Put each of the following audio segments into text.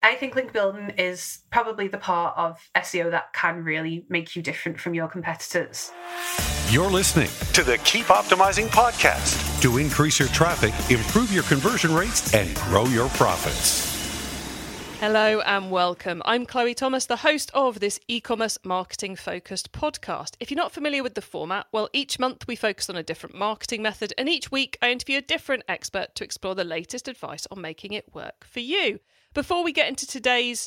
I think link building is probably the part of SEO that can really make you different from your competitors. You're listening to the Keep Optimizing podcast to increase your traffic, improve your conversion rates, and grow your profits. Hello and welcome. I'm Chloe Thomas, the host of this e-commerce marketing focused podcast. If you're not familiar with the format, well, each month we focus on a different marketing method, and each week I interview a different expert to explore the latest advice on making it work for you. Before we get into today's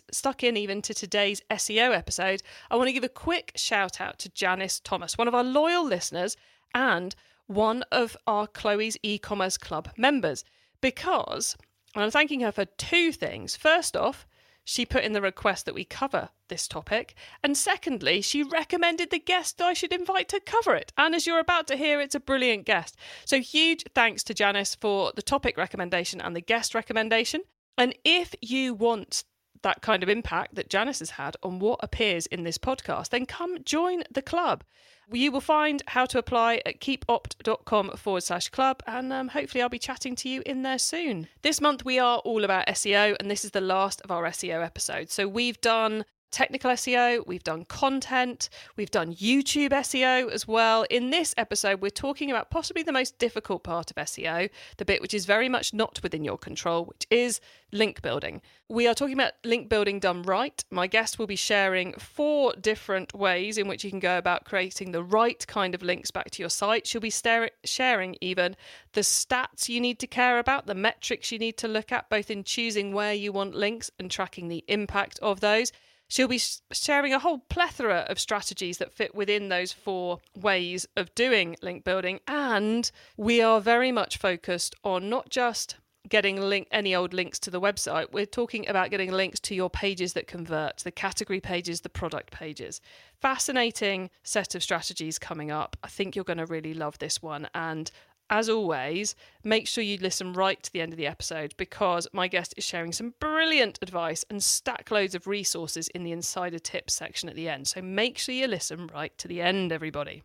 SEO episode, I want to give a quick shout out to Janice Thomas, one of our loyal listeners and one of our Chloe's e-commerce club members, because I'm thanking her for two things. First off, she put in the request that we cover this topic. And secondly, she recommended the guest I should invite to cover it. And as you're about to hear, it's a brilliant guest. So huge thanks to Janice for the topic recommendation and the guest recommendation. And if you want that kind of impact that Janice has had on what appears in this podcast, then come join the club. You will find how to apply at keepopt.com/club, and hopefully I'll be chatting to you in there soon. This month we are all about SEO, and this is the last of our SEO episodes. So we've done technical SEO, we've done content, we've done YouTube SEO as well. In this episode, we're talking about possibly the most difficult part of SEO, the bit which is very much not within your control, which is link building. We are talking about link building done right. My guest will be sharing 4 different ways in which you can go about creating the right kind of links back to your site. She'll be sharing even the stats you need to care about, the metrics you need to look at, both in choosing where you want links and tracking the impact of those. She'll be sharing a whole plethora of strategies that fit within those 4 ways of doing link building. And we are very much focused on not just getting any old links to the website. We're talking about getting links to your pages that convert, the category pages, the product pages. Fascinating set of strategies coming up. I think you're going to really love this one. And as always, make sure you listen right to the end of the episode, because my guest is sharing some brilliant advice and stack loads of resources in the insider tips section at the end. So make sure you listen right to the end, everybody.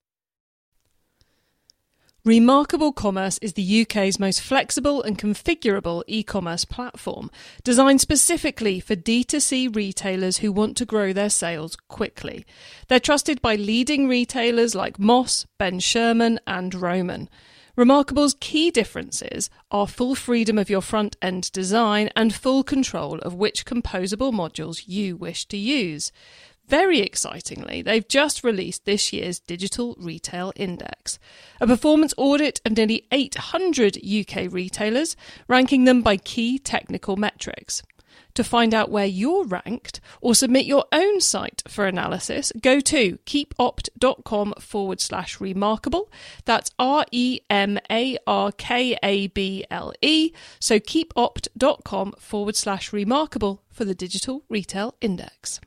Remarkable Commerce is the UK's most flexible and configurable e-commerce platform, designed specifically for D2C retailers who want to grow their sales quickly. They're trusted by leading retailers like Moss, Ben Sherman and Roman. Remarkable's key differences are full freedom of your front-end design and full control of which composable modules you wish to use. Very excitingly, they've just released this year's Digital Retail Index, a performance audit of nearly 800 UK retailers, ranking them by key technical metrics. To find out where you're ranked or submit your own site for analysis, go to keepopt.com/remarkable. That's REMARKABLE. So keepopt.com/remarkable for the Digital Retail Index.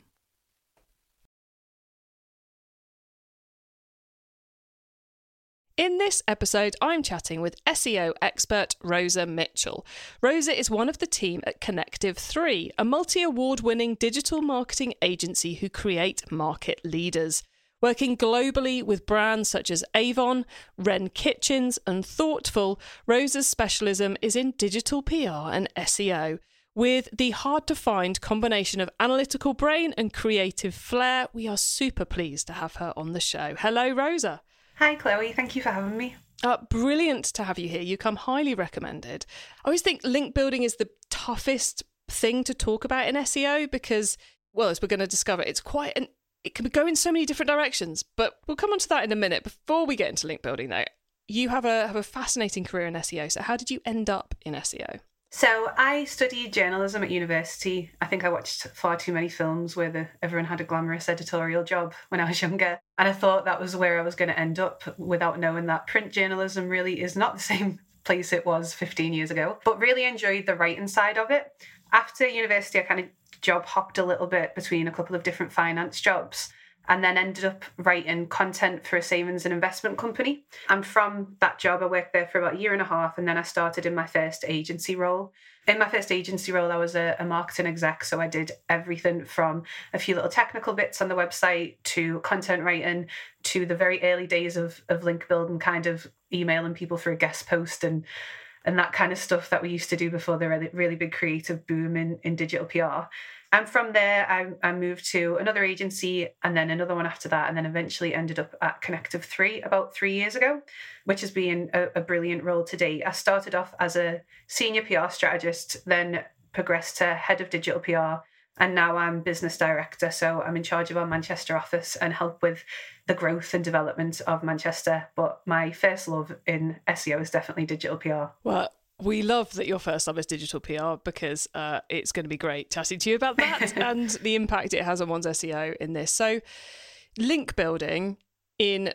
In this episode, I'm chatting with SEO expert Rosa Mitchell. Rosa is one of the team at Connective 3, a multi-award-winning digital marketing agency who create market leaders. Working globally with brands such as Avon, Wren Kitchens and Thoughtful, Rosa's specialism is in digital PR and SEO. With the hard-to-find combination of analytical brain and creative flair, we are super pleased to have her on the show. Hello, Rosa. Hi, Chloe. Thank you for having me. Brilliant to have you here. You come highly recommended. I always think link building is the toughest thing to talk about in SEO because, well, as we're going to discover, it can go in so many different directions. But we'll come on to that in a minute. Before we get into link building, though, you have a fascinating career in SEO. So how did you end up in SEO? So I studied journalism at university. I think I watched far too many films where everyone had a glamorous editorial job when I was younger. And I thought that was where I was going to end up, without knowing that print journalism really is not the same place it was 15 years ago. But really enjoyed the writing side of it. After university, I kind of job hopped a little bit between a couple of different finance jobs, and then ended up writing content for a savings and investment company. And from that job, I worked there for about a year and a half, and then I started in my first agency role. In my first agency role, I was a marketing exec, so I did everything from a few little technical bits on the website to content writing to the very early days of link building, kind of emailing people for a guest post and and that kind of stuff that we used to do before the really big creative boom in digital PR. And from there, I moved to another agency and then another one after that, and then eventually ended up at Connective 3 about 3 years ago, which has been a brilliant role to date. I started off as a senior PR strategist, then progressed to head of digital PR, and now I'm business director. So I'm in charge of our Manchester office and help with the growth and development of Manchester. But my first love in SEO is definitely digital PR. Well, we love that your first love is digital PR because it's going to be great chatting to you about that and the impact it has on one's SEO in this. So link building in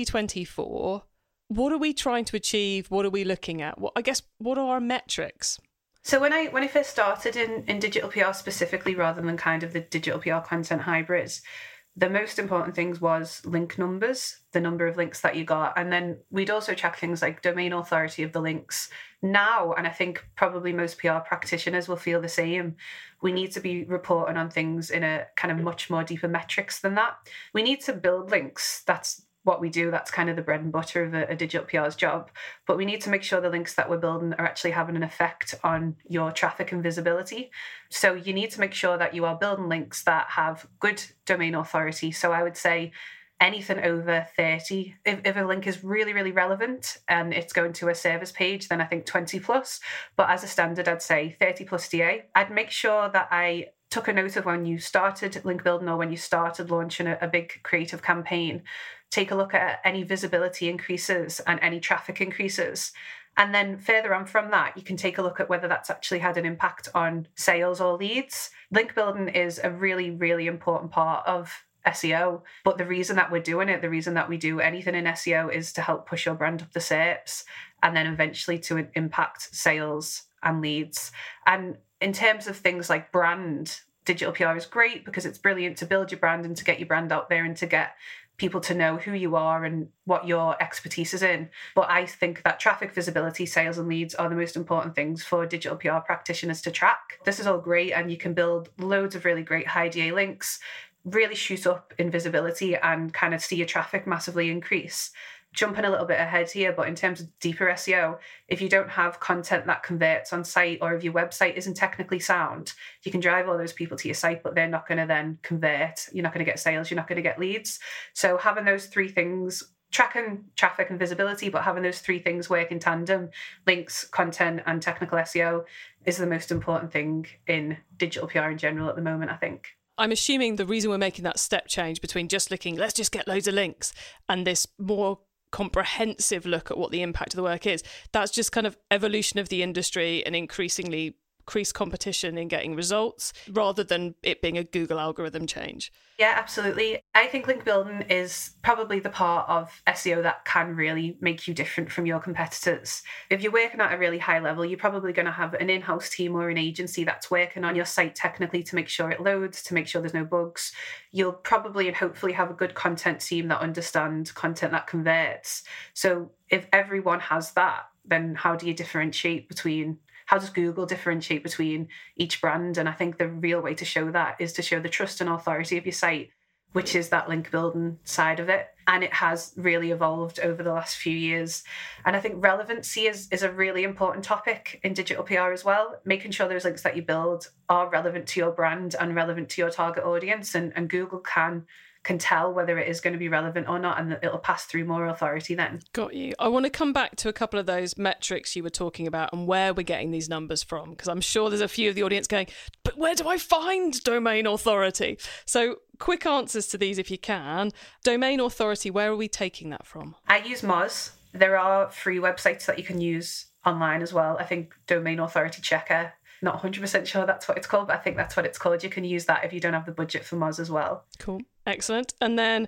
2024, what are we trying to achieve? What are we looking at? What are our metrics? So when I first started in digital PR specifically, rather than kind of the digital PR content hybrids, the most important things was link numbers, the number of links that you got. And then we'd also check things like domain authority of the links. Now, and I think probably most PR practitioners will feel the same, we need to be reporting on things in a kind of much more deeper metrics than that. We need to build links. That's what we do. That's kind of the bread and butter of a digital PR's job. But we need to make sure the links that we're building are actually having an effect on your traffic and visibility. So you need to make sure that you are building links that have good domain authority. So I would say anything over 30. If a link is really, really relevant and it's going to a service page, then I think 20 plus. But as a standard, I'd say 30 plus DA. I'd make sure that I took a note of when you started link building or when you started launching a big creative campaign. Take a look at any visibility increases and any traffic increases. And then further on from that, you can take a look at whether that's actually had an impact on sales or leads. Link building is a really, really important part of SEO. But the reason that we're doing it, the reason that we do anything in SEO is to help push your brand up the SERPs and then eventually to impact sales and leads. And in terms of things like brand, digital PR is great because it's brilliant to build your brand and to get your brand out there and to get people to know who you are and what your expertise is in. But I think that traffic, visibility, sales and leads are the most important things for digital PR practitioners to track. This is all great and you can build loads of really great high DA links, really shoot up in visibility and kind of see your traffic massively increase. Jumping a little bit ahead here, but in terms of deeper SEO, if you don't have content that converts on site or if your website isn't technically sound, you can drive all those people to your site, but they're not going to then convert. You're not going to get sales. You're not going to get leads. So having those three things, tracking traffic and visibility, but having those three things work in tandem, links, content, and technical SEO is the most important thing in digital PR in general at the moment, I think. I'm assuming the reason we're making that step change between just looking, let's just get loads of links, and this more comprehensive look at what the impact of the work is, that's just kind of evolution of the industry and increasingly increased competition in getting results rather than it being a Google algorithm change. Yeah, absolutely. I think link building is probably the part of SEO that can really make you different from your competitors. If you're working at a really high level, you're probably going to have an in-house team or an agency that's working on your site technically to make sure it loads, to make sure there's no bugs. You'll probably and hopefully have a good content team that understands content that converts. So if everyone has that, then how do you differentiate between how does Google differentiate between each brand? And I think the real way to show that is to show the trust and authority of your site, which is that link building side of it. And it has really evolved over the last few years. And I think relevancy is a really important topic in digital PR as well, making sure those links that you build are relevant to your brand and relevant to your target audience. And Google can tell whether it is going to be relevant or not, and it'll pass through more authority then. Got you. I want to come back to a couple of those metrics you were talking about and where we're getting these numbers from, because I'm sure there's a few of the audience going, but where do I find domain authority? So quick answers to these if you can. Domain authority, where are we taking that from? I use Moz. There are free websites that you can use online as well. I think Domain Authority Checker, not 100% sure that's what it's called, but I think that's what it's called. You can use that if you don't have the budget for Moz as well. Cool. Excellent. And then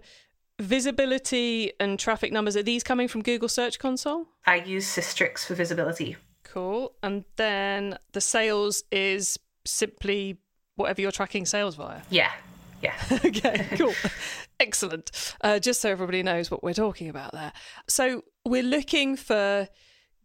visibility and traffic numbers, are these coming from Google Search Console? I use Systrix for visibility. Cool. And then the sales is simply whatever you're tracking sales via? Yeah. Okay, cool. Excellent. Just so everybody knows what we're talking about there. So we're looking for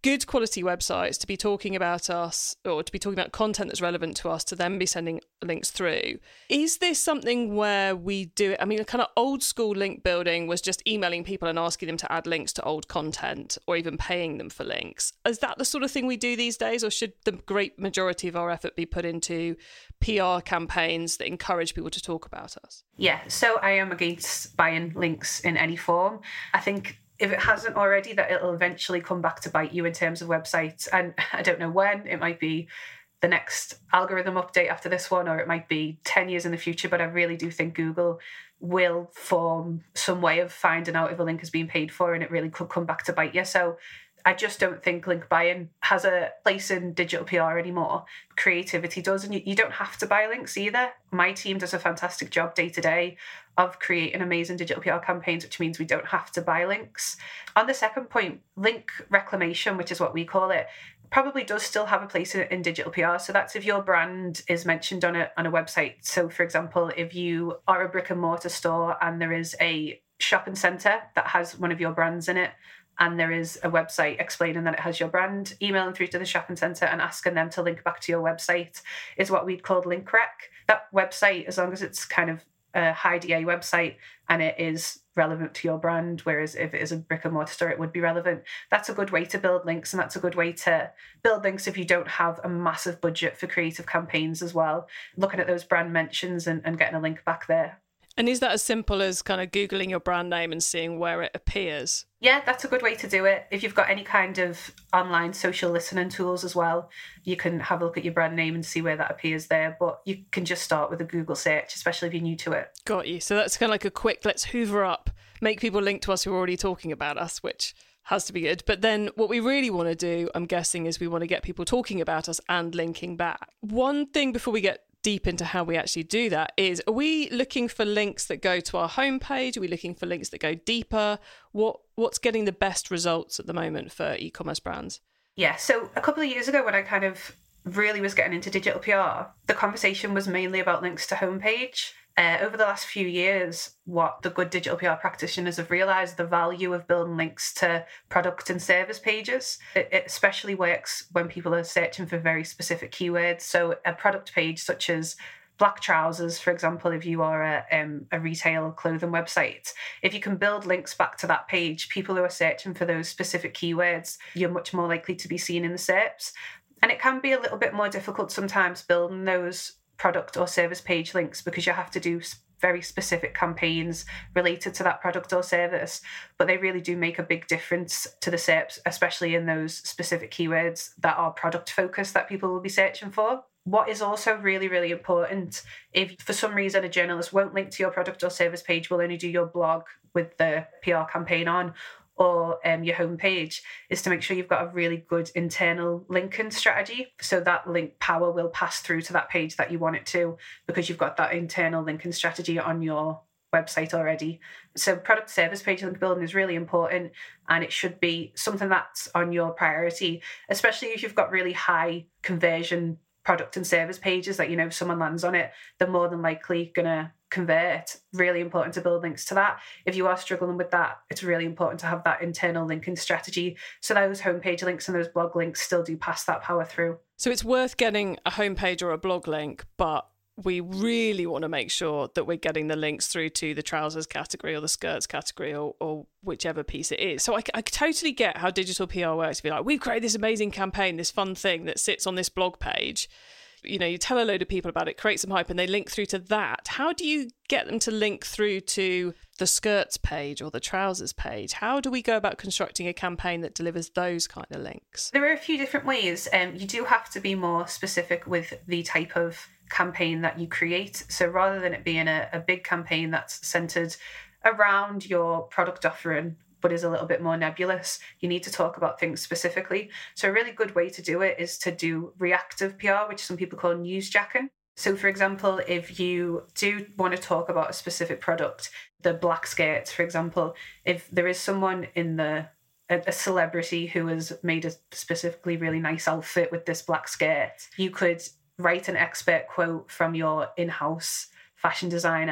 good quality websites to be talking about us, or to be talking about content that's relevant to us, to then be sending links through. Is this something where we do it? I mean, kind of old school link building was just emailing people and asking them to add links to old content, or even paying them for links. Is that the sort of thing we do these days, or should the great majority of our effort be put into PR campaigns that encourage people to talk about us? Yeah, so I am against buying links in any form. I think if it hasn't already, that it'll eventually come back to bite you in terms of websites. And I don't know when. It might be the next algorithm update after this one, or it might be 10 years in the future. But I really do think Google will form some way of finding out if a link is being paid for, and it really could come back to bite you. So I just don't think link buying has a place in digital PR anymore. Creativity does, and you don't have to buy links either. My team does a fantastic job day to day of creating amazing digital PR campaigns, which means we don't have to buy links. On the second point, link reclamation, which is what we call it, probably does still have a place in digital PR. So that's if your brand is mentioned on a website. So for example, if you are a brick and mortar store and there is a shopping centre that has one of your brands in it, and there is a website explaining that it has your brand, emailing through to the shopping centre and asking them to link back to your website is what we'd call link rec. That website, as long as it's kind of a high DA website and it is relevant to your brand, whereas if it is a brick and mortar store, it would be relevant. That's a good way to build links, and that's a good way to build links if you don't have a massive budget for creative campaigns as well. Looking at those brand mentions and getting a link back there. And is that as simple as kind of Googling your brand name and seeing where it appears? Yeah, that's a good way to do it. If you've got any kind of online social listening tools as well, you can have a look at your brand name and see where that appears there. But you can just start with a Google search, especially if you're new to it. Got you. So that's kind of like a quick, let's hoover up, make people link to us who are already talking about us, which has to be good. But then what we really want to do, I'm guessing, is we want to get people talking about us and linking back. One thing before we get deep into how we actually do that is, are we looking for links that go to our homepage? Are we looking for links that go deeper? What's getting the best results at the moment for e-commerce brands? Yeah, so a couple of years ago when I kind of really was getting into digital PR, the conversation was mainly about links to homepage. Over the last few years, what the good digital PR practitioners have realised, the value of building links to product and service pages. It especially works when people are searching for very specific keywords. So a product page such as black trousers, for example, if you are a retail clothing website, if you can build links back to that page, people who are searching for those specific keywords, you're much more likely to be seen in the SERPs. And it can be a little bit more difficult sometimes building those product or service page links because you have to do very specific campaigns related to that product or service, but they really do make a big difference to the SERPs, especially in those specific keywords that are product focused that people will be searching for. What is also really, really important, if for some reason a journalist won't link to your product or service page, will only do your blog with the PR campaign on, or your homepage, is to make sure you've got a really good internal linking strategy. So that link power will pass through to that page that you want it to, because you've got that internal linking strategy on your website already. So product service page link building is really important, and it should be something that's on your priority, especially if you've got really high conversion product and service pages that, if someone lands on it, they're more than likely going to convert. Really important to build links to that. If you are struggling with that, it's really important to have that internal linking strategy, so those homepage links and those blog links still do pass that power through. So it's worth getting a homepage or a blog link, but we really want to make sure that we're getting the links through to the trousers category or the skirts category or whichever piece it is. So I totally get how digital PR works. To be like, we've created this amazing campaign, this fun thing that sits on this blog page. You tell a load of people about it, create some hype, and they link through to that. How do you get them to link through to the skirts page or the trousers page? How do we go about constructing a campaign that delivers those kind of links? There are a few different ways. You do have to be more specific with the type of campaign that you create. So rather than it being a big campaign that's centered around your product offering, but is a little bit more nebulous, you need to talk about things specifically. So a really good way to do it is to do reactive PR, which some people call newsjacking. So for example, if you do want to talk about a specific product, the black skirts, for example, if there is someone in a celebrity who has made a specifically really nice outfit with this black skirt, you could write an expert quote from your in-house fashion designer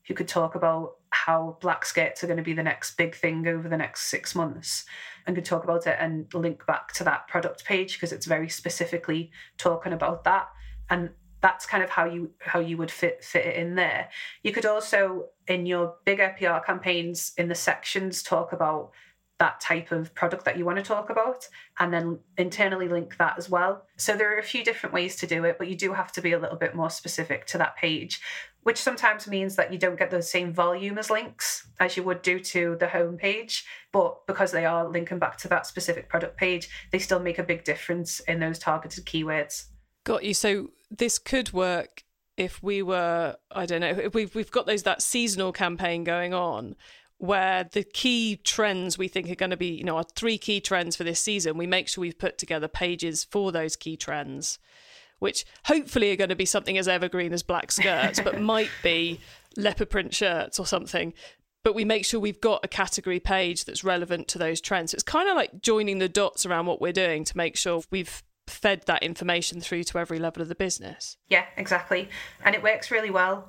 who could talk about how black skirts are going to be the next big thing over the next 6 months, and could talk about it and link back to that product page because it's very specifically talking about that. And that's kind of how you would fit it in there. You could also, in your bigger PR campaigns, in the sections, talk about that type of product that you want to talk about, and then internally link that as well. So there are a few different ways to do it, but you do have to be a little bit more specific to that page, which sometimes means that you don't get the same volume as links as you would do to the home page. But because they are linking back to that specific product page, they still make a big difference in those targeted keywords. Got you. So this could work if we were, I don't know, if we've got that seasonal campaign going on, where the key trends we think are going to be, our 3 key trends for this season, we make sure we've put together pages for those key trends, which hopefully are going to be something as evergreen as black skirts, but might be leopard print shirts or something. But we make sure we've got a category page that's relevant to those trends. So it's kind of like joining the dots around what we're doing to make sure we've fed that information through to every level of the business. Yeah, exactly. And it works really well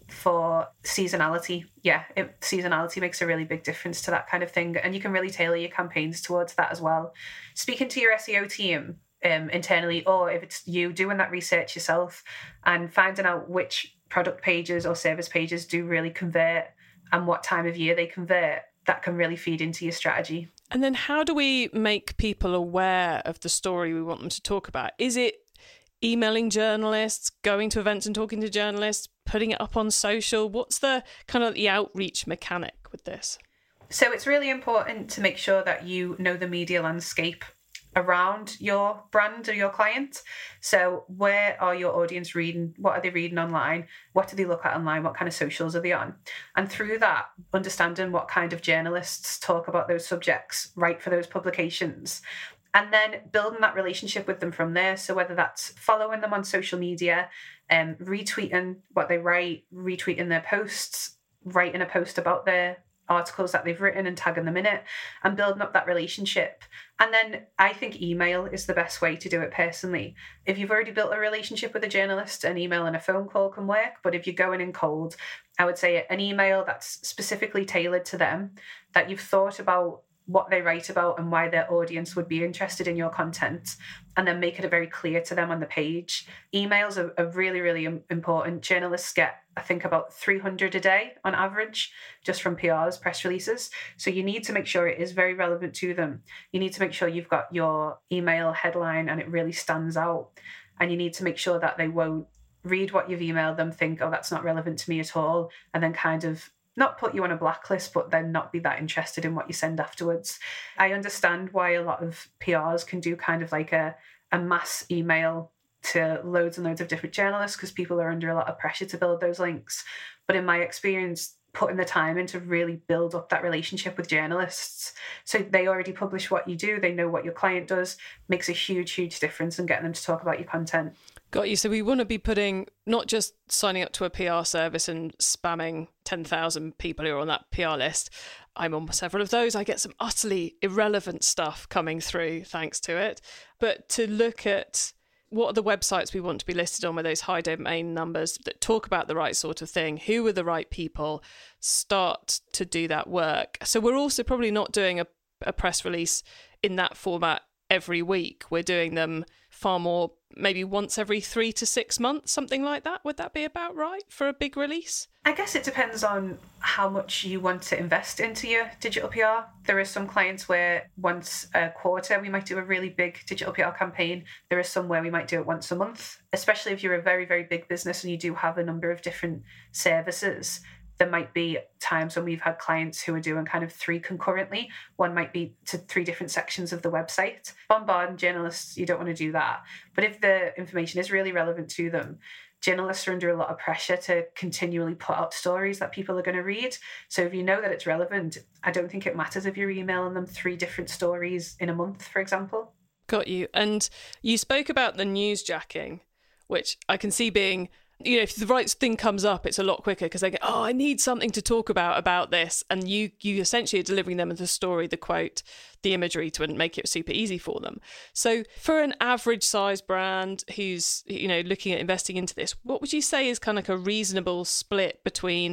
for seasonality. Yeah, seasonality makes a really big difference to that kind of thing. And you can really tailor your campaigns towards that as well. Speaking to your SEO team internally, or if it's you doing that research yourself and finding out which product pages or service pages do really convert and what time of year they convert, that can really feed into your strategy. And then how do we make people aware of the story we want them to talk about? Is it emailing journalists, going to events and talking to journalists, putting it up on social? What's the kind of the outreach mechanic with this? So it's really important to make sure that you know the media landscape around your brand or your client. So where are your audience reading? What are they reading online? What do they look at online? What kind of socials are they on? And through that, understanding what kind of journalists talk about those subjects, write for those publications, and then building that relationship with them from there. So whether that's following them on social media, retweeting what they write, retweeting their posts, writing a post about their articles that they've written and tagging them in it, and building up that relationship. And then I think email is the best way to do it personally. If you've already built a relationship with a journalist, an email and a phone call can work. But if you're going in cold, I would say an email that's specifically tailored to them, that you've thought about what they write about and why their audience would be interested in your content, and then make it very clear to them on the page. Emails are really, really important. Journalists get, I think, about 300 a day on average, just from PRs, press releases. So you need to make sure it is very relevant to them. You need to make sure you've got your email headline and it really stands out. And you need to make sure that they won't read what you've emailed them, think, oh, that's not relevant to me at all, and then kind of not put you on a blacklist, but then not be that interested in what you send afterwards. I understand why a lot of PRs can do kind of like a mass email to loads and loads of different journalists, because people are under a lot of pressure to build those links. But in my experience, putting the time in to really build up that relationship with journalists, so they already publish what you do, they know what your client does, makes a huge, huge difference in getting them to talk about your content. Got you. So we want to be putting, not just signing up to a PR service and spamming 10,000 people who are on that PR list. I'm on several of those. I get some utterly irrelevant stuff coming through thanks to it. But to look at what are the websites we want to be listed on with those high domain numbers that talk about the right sort of thing, who are the right people, start to do that work. So we're also probably not doing a press release in that format every week. We're doing them far more, maybe once every 3 to 6 months, something like that. Would that be about right for a big release? I guess it depends on how much you want to invest into your digital PR. There are some clients where once a quarter we might do a really big digital PR campaign. There are some where we might do it once a month, especially if you're a very, very big business and you do have a number of different services. There might be times when we've had clients who are doing kind of 3 concurrently. One might be to 3 different sections of the website. Bombarding journalists, you don't want to do that. But if the information is really relevant to them, journalists are under a lot of pressure to continually put out stories that people are going to read. So if you know that it's relevant, I don't think it matters if you're emailing them 3 different stories in a month, for example. Got you. And you spoke about the newsjacking, which I can see being, if the right thing comes up, it's a lot quicker because they go, oh, I need something to talk about this. And you essentially are delivering them the story, the quote, the imagery to make it super easy for them. So for an average size brand who's, looking at investing into this, what would you say is kind of like a reasonable split between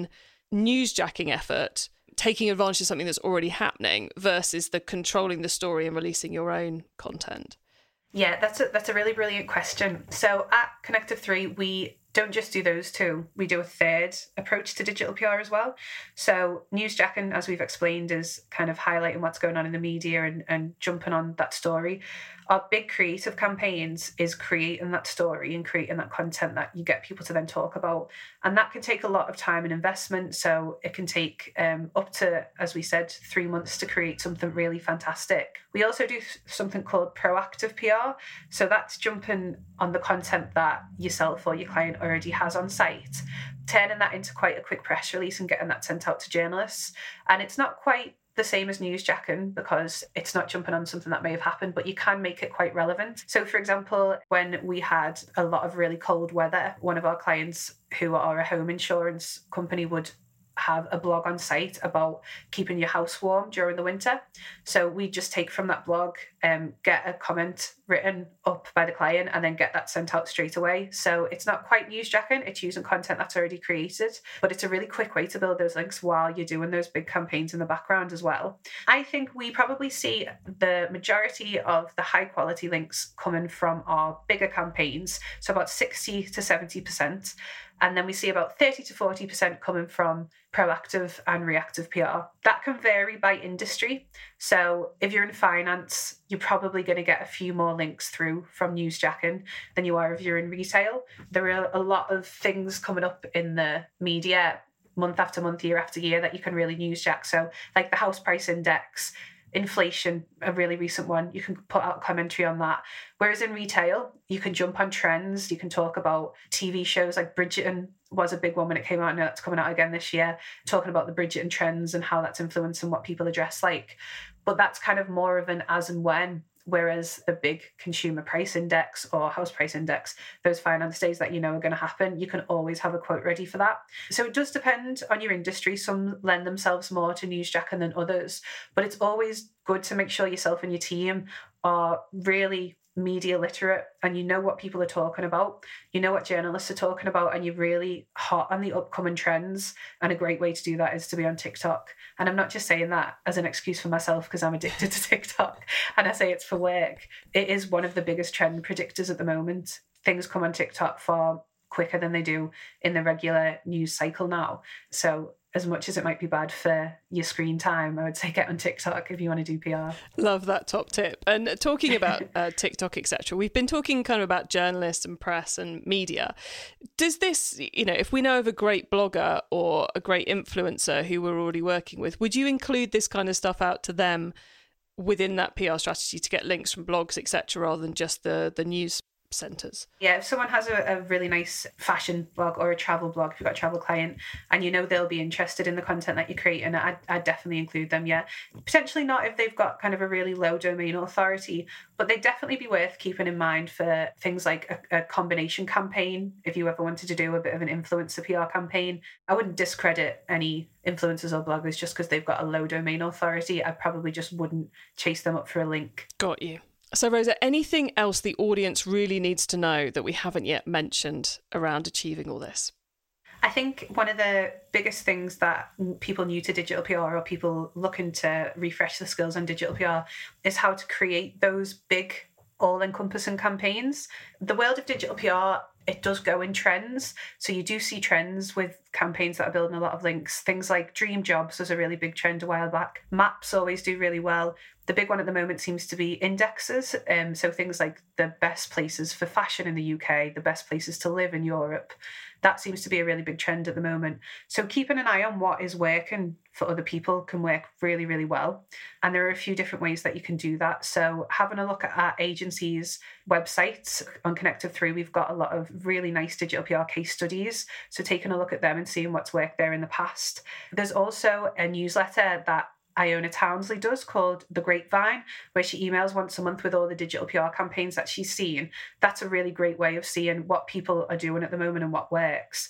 newsjacking effort taking advantage of something that's already happening versus the controlling the story and releasing your own content? Yeah, that's a really brilliant question. So at Connective 3, we don't just do those two. We do a third approach to digital PR as well. So newsjacking, as we've explained, is kind of highlighting what's going on in the media and jumping on that story. Our big creative campaigns is creating that story and creating that content that you get people to then talk about. And that can take a lot of time and investment. So it can take up to, as we said, 3 months to create something really fantastic. We also do something called proactive PR. So that's jumping on the content that yourself or your client already has on site, turning that into quite a quick press release and getting that sent out to journalists. And it's not quite the same as newsjacking because it's not jumping on something that may have happened, but you can make it quite relevant. So for example, when we had a lot of really cold weather, one of our clients who are a home insurance company would have a blog on site about keeping your house warm during the winter. So we just take from that blog, get a comment written up by the client and then get that sent out straight away. So it's not quite newsjacking, it's using content that's already created, but it's a really quick way to build those links while you're doing those big campaigns in the background as well. I think we probably see the majority of the high quality links coming from our bigger campaigns, so about 60 to 70%. And then we see about 30 to 40% coming from proactive and reactive PR. That can vary by industry. So if you're in finance, you're probably going to get a few more links through from newsjacking than you are if you're in retail. There are a lot of things coming up in the media month after month, year after year that you can really newsjack. So like the house price index, inflation, a really recent one, you can put out commentary on that. Whereas in retail, you can jump on trends, you can talk about TV shows like Bridgerton was a big one when it came out, and that's coming out again this year, talking about the Bridgerton trends and how that's influencing what people are dressed like. But that's kind of more of an as and when. Whereas the big consumer price index or house price index, those finance days that you know are going to happen, you can always have a quote ready for that. So it does depend on your industry. Some lend themselves more to newsjacking than others, but it's always good to make sure yourself and your team are really media literate and you know what people are talking about, you know what journalists are talking about, and you're really hot on the upcoming trends. And a great way to do that is to be on TikTok. And I'm not just saying that as an excuse for myself because I'm addicted to TikTok and I say it's for work. It is one of the biggest trend predictors at the moment. Things come on TikTok far quicker than they do in the regular news cycle now. So as much as it might be bad for your screen time, I would say get on TikTok if you want to do PR. Love that top tip. And talking about TikTok, etc., we've been talking kind of about journalists and press and media. Does this, if we know of a great blogger or a great influencer who we're already working with, would you include this kind of stuff out to them within that PR strategy to get links from blogs, etc., rather than just the news centres? Yeah, if someone has a really nice fashion blog or a travel blog, if you've got a travel client and they'll be interested in the content that you create, and I'd definitely include them. Yeah, potentially not if they've got kind of a really low domain authority, but they'd definitely be worth keeping in mind for things like a combination campaign. If you ever wanted to do a bit of an influencer PR campaign, I wouldn't discredit any influencers or bloggers just because they've got a low domain authority. I probably just wouldn't chase them up for a link. Got you. So, Rosa, anything else the audience really needs to know that we haven't yet mentioned around achieving all this? I think one of the biggest things that people new to digital PR or people looking to refresh the skills on digital PR is how to create those big all-encompassing campaigns. The world of digital PR, it does go in trends. So you do see trends with campaigns that are building a lot of links. Things like dream jobs was a really big trend a while back. Maps always do really well. The big one at the moment seems to be indexes. So things like the best places for fashion in the UK, the best places to live in Europe. That seems to be a really big trend at the moment. So keeping an eye on what is working for other people can work really, really well. And there are a few different ways that you can do that. So having a look at our agency's websites on Connective 3, we've got a lot of really nice digital PR case studies. So taking a look at them and seeing what's worked there in the past. There's also a newsletter that Iona Townsley does called The Grapevine, where she emails once a month with all the digital PR campaigns that she's seen. That's a really great way of seeing what people are doing at the moment and what works.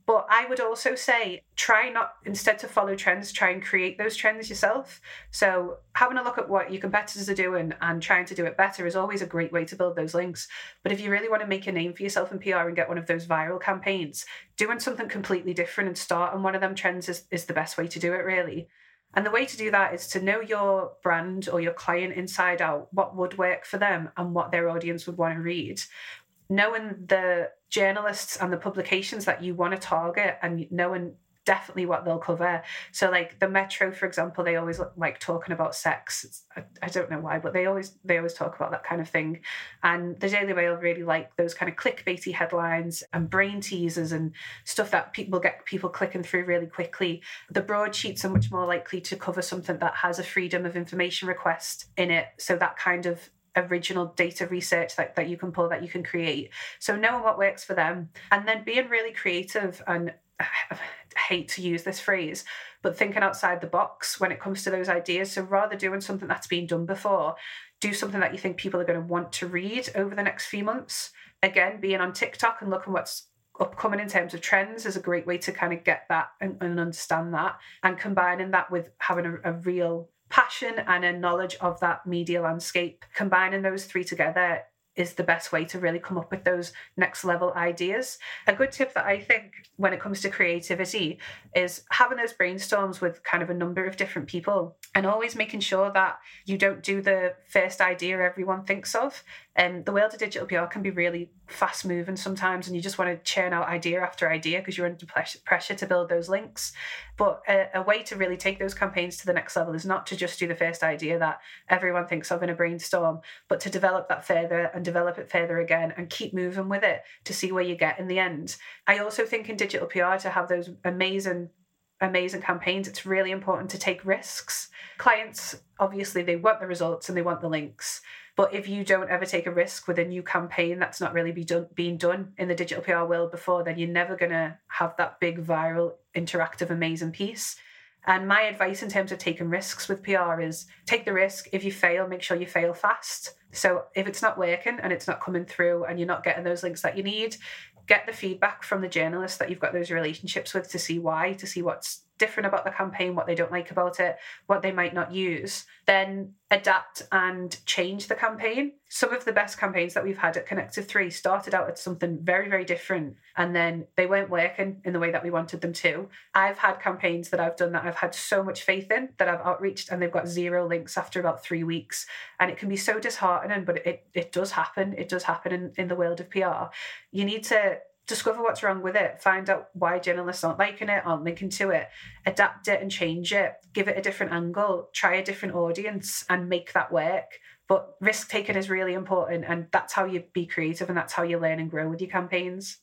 But I would also say, try not, instead to follow trends, try and create those trends yourself. So having a look at what your competitors are doing and trying to do it better is always a great way to build those links. But if you really want to make a name for yourself in PR and get one of those viral campaigns, doing something completely different and start on one of them trends is the best way to do it, really. And the way to do that is to know your brand or your client inside out, what would work for them and what their audience would want to read. Knowing the journalists and the publications that you want to target and knowing definitely what they'll cover. So like the Metro, for example, they always like talking about sex. I don't know why, but they always talk about that kind of thing. And the Daily Mail really like those kind of clickbaity headlines and brain teasers and stuff that will get people clicking through really quickly. The broadsheets are much more likely to cover something that has a freedom of information request in it. So that kind of original data research that you can pull, that you can create. So knowing what works for them, and then being really creative, and I hate to use this phrase, but thinking outside the box when it comes to those ideas. So rather doing something that's been done before, do something that you think people are going to want to read over the next few months. Again, being on TikTok and looking what's upcoming in terms of trends is a great way to kind of get that and understand that, and combining that with having a real passion and a knowledge of that media landscape. Combining those three together is the best way to really come up with those next level ideas. A good tip that I think when it comes to creativity is having those brainstorms with kind of a number of different people, and always making sure that you don't do the first idea everyone thinks of. And the world of digital PR can be really fast moving sometimes, and you just want to churn out idea after idea because you're under pressure to build those links. But a way to really take those campaigns to the next level is not to just do the first idea that everyone thinks of in a brainstorm, but to develop that further and develop it further again and keep moving with it to see where you get in the end. I also think in digital PR, to have those amazing campaigns, it's really important to take risks. Clients, obviously, they want the results and they want the links. But if you don't ever take a risk with a new campaign that's not really being done in the digital PR world before, then you're never going to have that big, viral, interactive, amazing piece. And my advice in terms of taking risks with PR is take the risk. If you fail, make sure you fail fast. So if it's not working and it's not coming through and you're not getting those links that you need, get the feedback from the journalists that you've got those relationships with to see why, to see what's different about the campaign, what they don't like about it, what they might not use. Then adapt and change the campaign. Some of the best campaigns that we've had at Connective 3 started out at something very, very different, and then they weren't working in the way that we wanted them to. I've had campaigns that I've done that I've had so much faith in that I've outreached and they've got 0 links after about 3 weeks. And it can be so disheartening, but it does happen. It does happen in the world of PR. You need to discover what's wrong with it, find out why journalists aren't liking it, aren't linking to it, adapt it and change it, give it a different angle, try a different audience and make that work. But risk taking is really important, and that's how you be creative and that's how you learn and grow with your campaigns.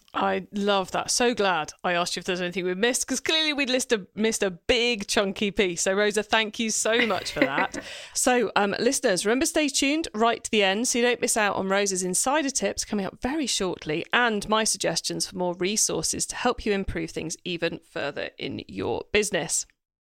I love that. So glad I asked you if there's anything we missed, because clearly we'd missed a big chunky piece. So Rosa, thank you so much for that. So listeners, remember, stay tuned right to the end so you don't miss out on Rosa's insider tips coming up very shortly, and my suggestions for more resources to help you improve things even further in your business.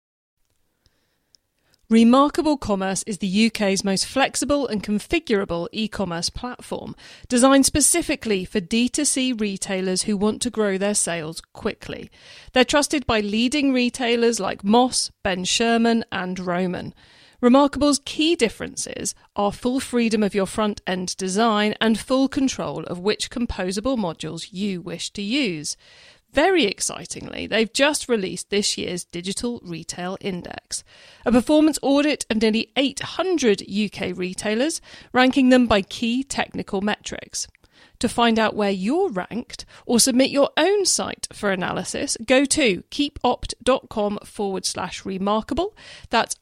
Remarkable Commerce is the UK's most flexible and configurable e-commerce platform, designed specifically for D2C retailers who want to grow their sales quickly. They're trusted by leading retailers like Moss, Ben Sherman and Roman. Remarkable's key differences are full freedom of your front-end design and full control of which composable modules you wish to use. Very excitingly, they've just released this year's Digital Retail Index, a performance audit of nearly 800 UK retailers, ranking them by key technical metrics. To find out where you're ranked or submit your own site for analysis, go to keepopt.com/remarkable. That's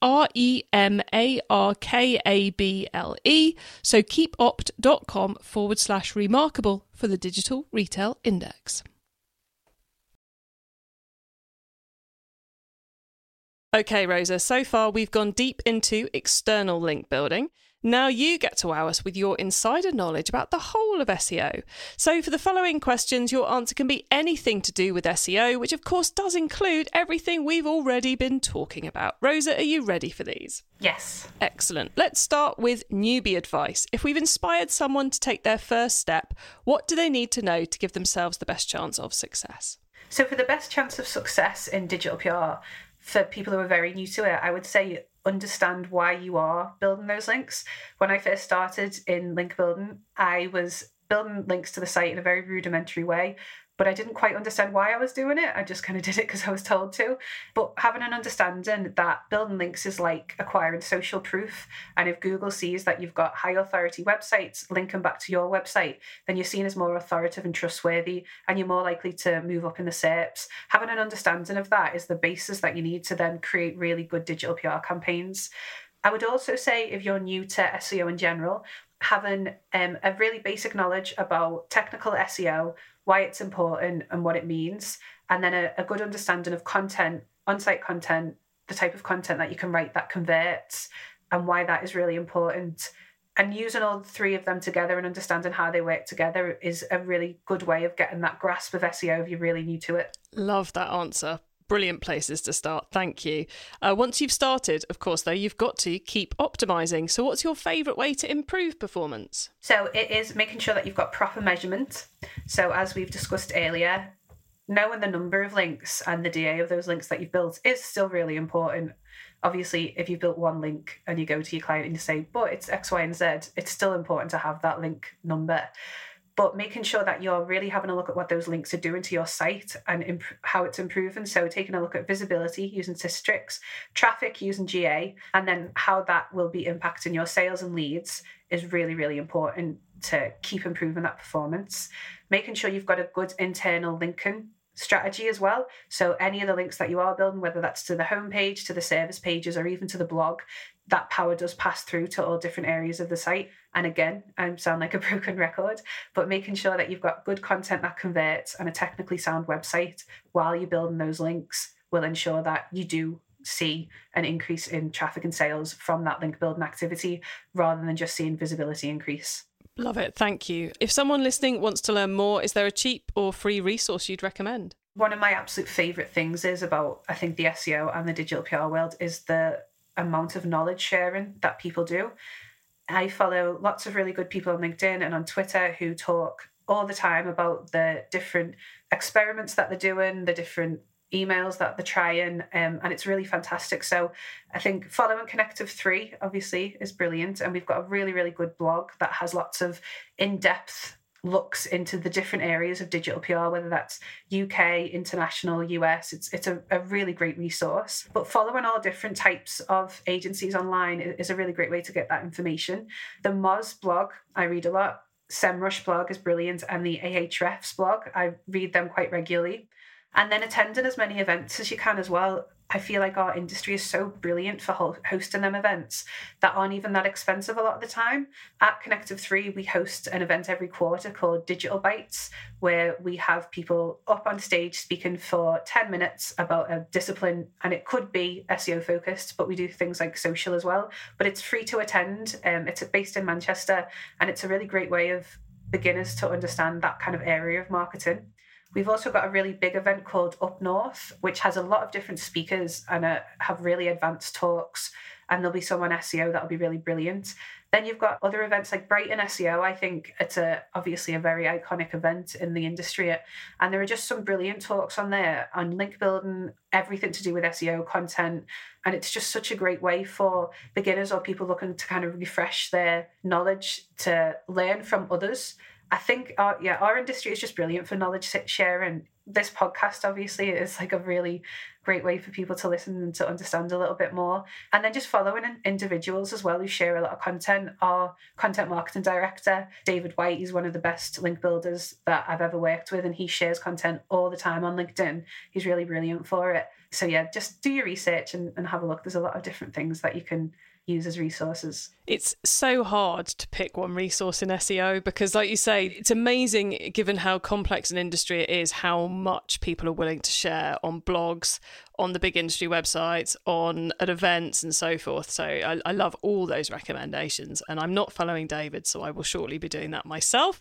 REMARKABLE. So keepopt.com/remarkable for the Digital Retail Index. Okay, Rosa, so far we've gone deep into external link building. Now you get to wow us with your insider knowledge about the whole of SEO. So for the following questions, your answer can be anything to do with SEO, which of course does include everything we've already been talking about. Rosa, are you ready for these? Yes. Excellent. Let's start with newbie advice. If we've inspired someone to take their first step, what do they need to know to give themselves the best chance of success? So for the best chance of success in digital PR, for people who are very new to it, I would say understand why you are building those links. When I first started in link building, I was building links to the site in a very rudimentary way, but I didn't quite understand why I was doing it. I just kind of did it because I was told to. But having an understanding that building links is like acquiring social proof. And if Google sees that you've got high authority websites linking back to your website, then you're seen as more authoritative and trustworthy, and you're more likely to move up in the SERPs. Having an understanding of that is the basis that you need to then create really good digital PR campaigns. I would also say if you're new to SEO in general, having a really basic knowledge about technical SEO, why it's important and what it means, and then a good understanding of content, on-site content, the type of content that you can write that converts, and why that is really important. And using all three of them together and understanding how they work together is a really good way of getting that grasp of SEO if you're really new to it. Love that answer. Brilliant places to start. Thank you. Once you've started, of course, though, you've got to keep optimizing. So what's your favourite way to improve performance? So it is making sure that you've got proper measurement. So as we've discussed earlier, knowing the number of links and the DA of those links that you've built is still really important. Obviously, if you've built one link and you go to your client and you say, but it's X, Y, and Z, it's still important to have that link number. But making sure that you're really having a look at what those links are doing to your site and how it's improving. So taking a look at visibility using Sistrix, traffic using GA, and then how that will be impacting your sales and leads is really, really important to keep improving that performance. Making sure you've got a good internal linking strategy as well. So any of the links that you are building, whether that's to the homepage, to the service pages, or even to the blog, that power does pass through to all different areas of the site. And again, I sound like a broken record, but making sure that you've got good content that converts and a technically sound website while you're building those links will ensure that you do see an increase in traffic and sales from that link building activity rather than just seeing visibility increase. Love it. Thank you. If someone listening wants to learn more, is there a cheap or free resource you'd recommend? One of my absolute favourite things is about, I think, the SEO and the digital PR world is the amount of knowledge sharing that people do. I follow lots of really good people on LinkedIn and on Twitter who talk all the time about the different experiments that they're doing, the different emails that they're trying, and it's really fantastic. So I think following Connective 3 obviously is brilliant, and we've got a really, really good blog that has lots of in-depth looks into the different areas of digital PR, whether that's UK, international, US. It's a really great resource. But following all different types of agencies online is a really great way to get that information. The Moz blog, I read a lot. SEMrush blog is brilliant, and the Ahrefs blog, I read them quite regularly. And then attending as many events as you can as well. I feel like our industry is so brilliant for hosting them events that aren't even that expensive a lot of the time. At Connective 3, we host an event every quarter called Digital Bites, where we have people up on stage speaking for 10 minutes about a discipline, and it could be SEO focused, but we do things like social as well. But it's free to attend. It's based in Manchester, and it's a really great way of beginners to understand that kind of area of marketing. We've also got a really big event called Up North, which has a lot of different speakers and have really advanced talks. And there'll be some on SEO that'll be really brilliant. Then you've got other events like Brighton SEO. I think it's obviously a very iconic event in the industry. And there are just some brilliant talks on there on link building, everything to do with SEO content. And it's just such a great way for beginners or people looking to kind of refresh their knowledge to learn from others. I think our industry is just brilliant for knowledge sharing. This podcast obviously is like a really great way for people to listen and to understand a little bit more. And then just following individuals as well who share a lot of content. Our content marketing director, David White, he's one of the best link builders that I've ever worked with, and he shares content all the time on LinkedIn. He's really brilliant for it. So yeah, just do your research and have a look. There's a lot of different things that you can use as resources. It's so hard to pick one resource in SEO because, like you say, it's amazing given how complex an industry it is, how much people are willing to share on blogs, on the big industry websites, at events and so forth. So I love all those recommendations, and I'm not following David, so I will shortly be doing that myself.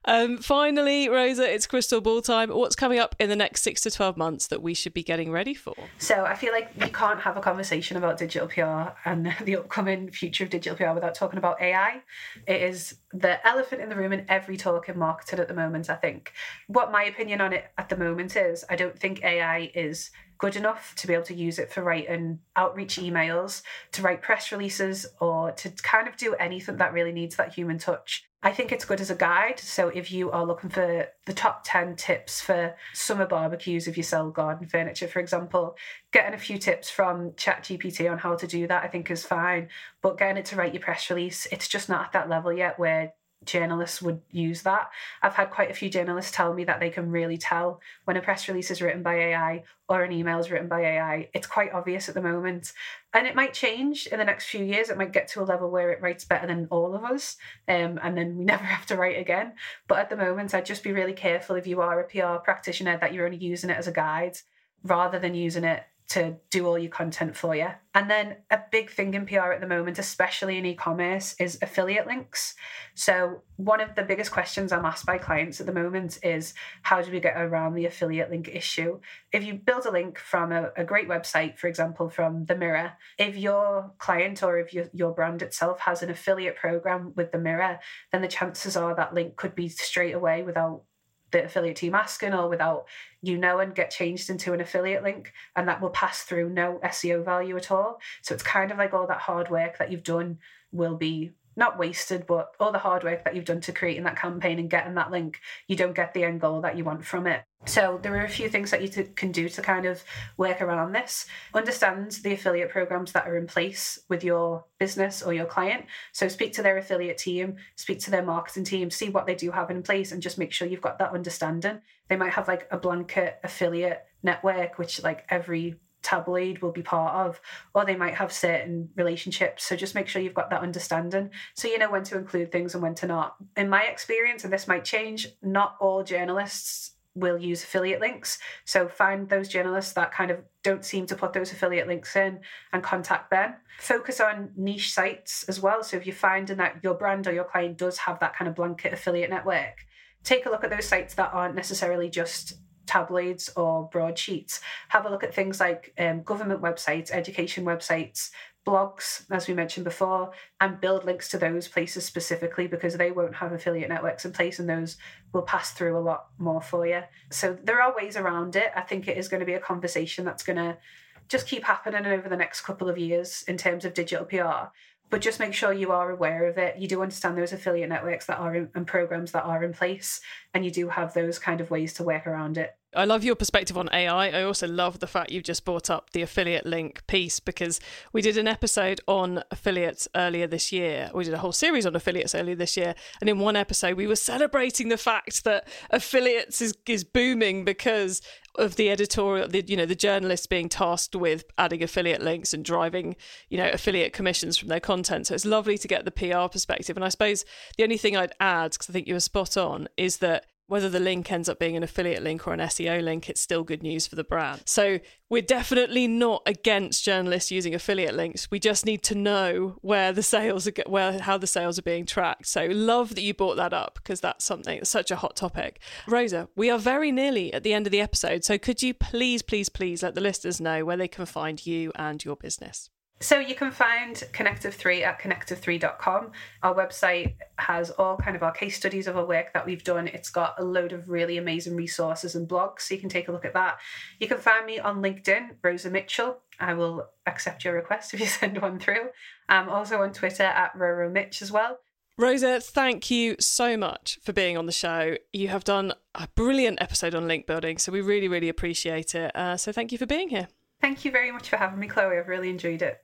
Finally, Rosa, it's crystal ball time. What's coming up in the next 6 to 12 months that we should be getting ready for? So I feel like you can't have a conversation about digital PR and the upcoming future of digital PR without talking about AI. It is the elephant in the room in every talk in marketing at the moment, I think. What my opinion on it at the moment is, I don't think AI is good enough to be able to use it for writing outreach emails, to write press releases, or to kind of do anything that really needs that human touch. I think it's good as a guide. So if you are looking for the top 10 tips for summer barbecues, if you sell garden furniture, for example, getting a few tips from ChatGPT on how to do that, I think is fine. But getting it to write your press release, it's just not at that level yet where journalists would use that. I've had quite a few journalists tell me that they can really tell when a press release is written by AI or an email is written by AI. It's quite obvious at the moment. And it might change in the next few years. It might get to a level where it writes better than all of us, and then we never have to write again. But at the moment, I'd just be really careful if you are a PR practitioner that you're only using it as a guide rather than using it to do all your content for you. And then a big thing in PR at the moment, especially in e-commerce, is affiliate links. So one of the biggest questions I'm asked by clients at the moment is, how do we get around the affiliate link issue? If you build a link from a great website, for example, from The Mirror, if your client or if your brand itself has an affiliate program with The Mirror, then the chances are that link could be straight away without the affiliate team asking or without you knowing, get changed into an affiliate link, and that will pass through no SEO value at all. So it's kind of like all that hard work that you've done will be not wasted, but all the hard work that you've done to creating that campaign and getting that link, you don't get the end goal that you want from it. So there are a few things that you can do to kind of work around this. Understand the affiliate programs that are in place with your business or your client. So speak to their affiliate team, speak to their marketing team, see what they do have in place, and just make sure you've got that understanding. They might have like a blanket affiliate network, which like every tabloid will be part of, or they might have certain relationships. So just make sure you've got that understanding so you know when to include things and when to not. In my experience, and this might change, not all journalists will use affiliate links. So find those journalists that kind of don't seem to put those affiliate links in and contact them. Focus on niche sites as well. So if you're finding that your brand or your client does have that kind of blanket affiliate network, take a look at those sites that aren't necessarily just tabloids or broadsheets. Have a look at things like government websites, education websites, blogs, as we mentioned before, and build links to those places specifically because they won't have affiliate networks in place and those will pass through a lot more for you. So there are ways around it. I think it is going to be a conversation that's going to just keep happening over the next couple of years in terms of digital PR. But just make sure you are aware of it. You do understand those affiliate networks that are in, and programs that are in place, and you do have those kind of ways to work around it. I love your perspective on AI. I also love the fact you've just brought up the affiliate link piece, because we did an episode on affiliates earlier this year. We did a whole series on affiliates earlier this year. And in one episode, we were celebrating the fact that affiliates is booming because of the editorial, the journalists being tasked with adding affiliate links and driving, affiliate commissions from their content. So it's lovely to get the PR perspective. And I suppose the only thing I'd add, because I think you were spot on, is that whether the link ends up being an affiliate link or an SEO link, it's still good news for the brand. So we're definitely not against journalists using affiliate links. We just need to know where the sales are, how the sales are being tracked. So love that you brought that up, because that's such a hot topic. Rosa, we are very nearly at the end of the episode. So could you please let the listeners know where they can find you and your business? So you can find Connective3 at connective3.com. Our website has all kind of our case studies of our work that we've done. It's got a load of really amazing resources and blogs, so you can take a look at that. You can find me on LinkedIn, Rosa Mitchell. I will accept your request if you send one through. I'm also on Twitter at RoroMitch as well. Rosa, thank you so much for being on the show. You have done a brilliant episode on link building, so we really, really appreciate it. So thank you for being here. Thank you very much for having me, Chloe. I've really enjoyed it.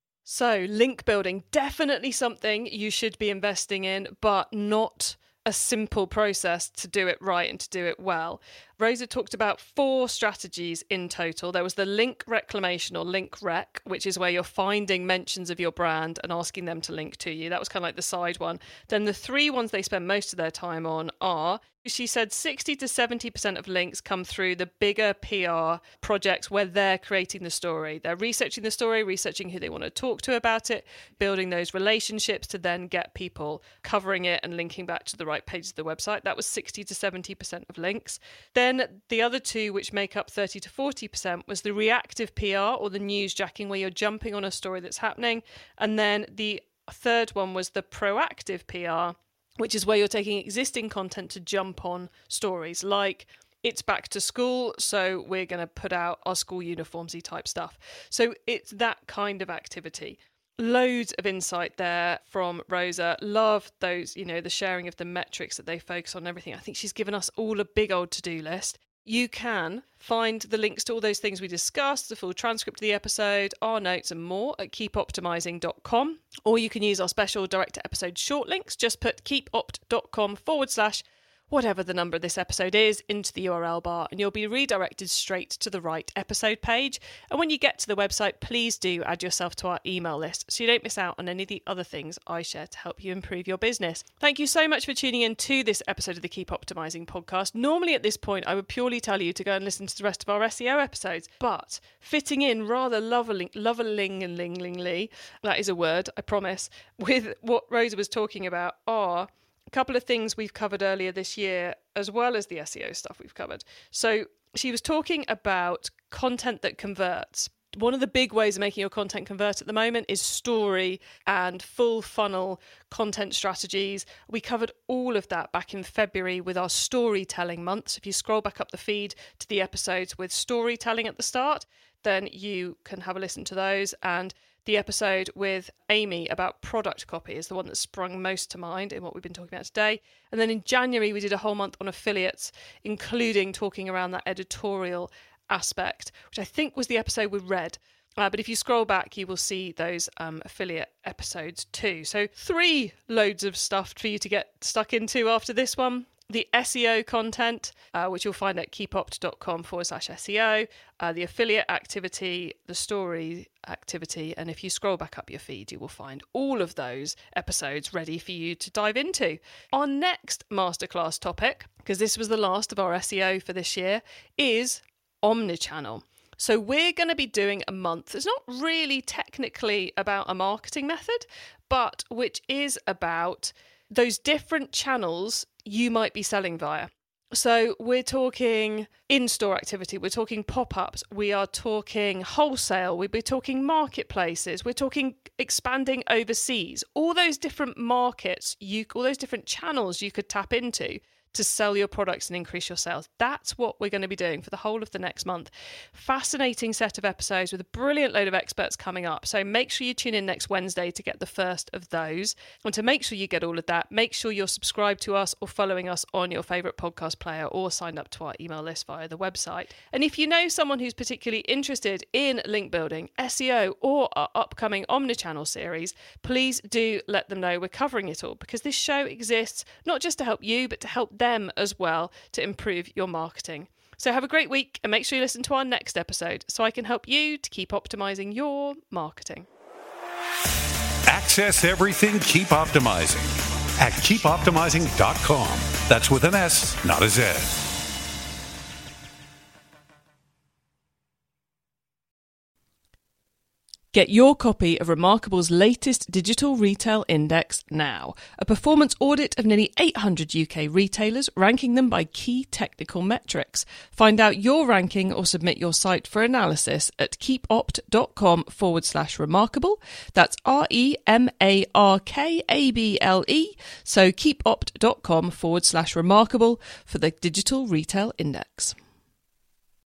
So link building, definitely something you should be investing in, but not a simple process to do it right and to do it well. Rosa talked about 4 strategies in total. There was the link reclamation or link rec, which is where you're finding mentions of your brand and asking them to link to you. That was kind of like the side one. Then the 3 ones they spend most of their time on are, she said 60 to 70% of links come through the bigger PR projects where they're creating the story. They're researching the story, researching who they want to talk to about it, building those relationships to then get people covering it and linking back to the right pages of the website. That was 60 to 70% of links. Then the other 2, which make up 30 to 40%, was the reactive PR or the newsjacking, where you're jumping on a story that's happening. And then the third one was the proactive PR, which is where you're taking existing content to jump on stories like it's back to school, so we're going to put out our school uniformsy type stuff. So it's that kind of activity. Loads of insight there from Rosa. Love those, the sharing of the metrics that they focus on and everything. I think she's given us all a big old to-do list. You can find the links to all those things we discussed, the full transcript of the episode, our notes and more at keepoptimizing.com. Or you can use our special direct to episode short links. Just put keepopt.com/ whatever the number of this episode is into the URL bar, and you'll be redirected straight to the right episode page. And when you get to the website, please do add yourself to our email list so you don't miss out on any of the other things I share to help you improve your business. Thank you so much for tuning in to this episode of the Keep Optimizing podcast. Normally at this point, I would purely tell you to go and listen to the rest of our SEO episodes, but fitting in rather lovelingly, that is a word, I promise, with what Rosa was talking about are a couple of things we've covered earlier this year, as well as the SEO stuff we've covered. So she was talking about content that converts. One of the big ways of making your content convert at the moment is story and full funnel content strategies. We covered all of that back in February with our storytelling month. So if you scroll back up the feed to the episodes with storytelling at the start, then you can have a listen to those. And the episode with Amy about product copy is the one that sprung most to mind in what we've been talking about today. And then in January, we did a whole month on affiliates, including talking around that editorial aspect, which I think was the episode we read. But if you scroll back, you will see those affiliate episodes too. So 3 loads of stuff for you to get stuck into after this one. The SEO content, which you'll find at keepopt.com/SEO, the affiliate activity, the story activity, and if you scroll back up your feed, you will find all of those episodes ready for you to dive into. Our next masterclass topic, because this was the last of our SEO for this year, is omnichannel. So we're going to be doing a month that's not really technically about a marketing method, but which is about those different channels you might be selling via. So we're talking in-store activity, we're talking pop-ups, we are talking wholesale, we'll be talking marketplaces, we're talking expanding overseas, all those different markets, all those different channels you could tap into to sell your products and increase your sales. That's what we're going to be doing for the whole of the next month. Fascinating set of episodes with a brilliant load of experts coming up. So make sure you tune in next Wednesday to get the first of those. And to make sure you get all of that, make sure you're subscribed to us or following us on your favourite podcast player or signed up to our email list via the website. And if you know someone who's particularly interested in link building, SEO, or our upcoming omnichannel series, please do let them know we're covering it all, because this show exists not just to help you, but to help them as well to improve your marketing. So have a great week and make sure you listen to our next episode so I can help you to keep optimizing your marketing. Access everything Keep Optimizing at keepoptimizing.com. That's with an S, not a Z. Get your copy of Remarkable's latest digital retail index now, a performance audit of nearly 800 UK retailers, ranking them by key technical metrics. Find out your ranking or submit your site for analysis at keepopt.com/remarkable. That's REMARKABLE. So keepopt.com/remarkable for the digital retail index.